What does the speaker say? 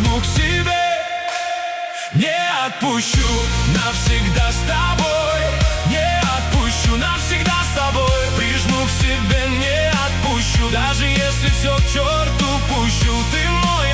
прижму к себе. Не отпущу, навсегда с тобой. Не отпущу, навсегда с тобой. Прижму к себе, не отпущу. Даже если все к черту пущу, ты мой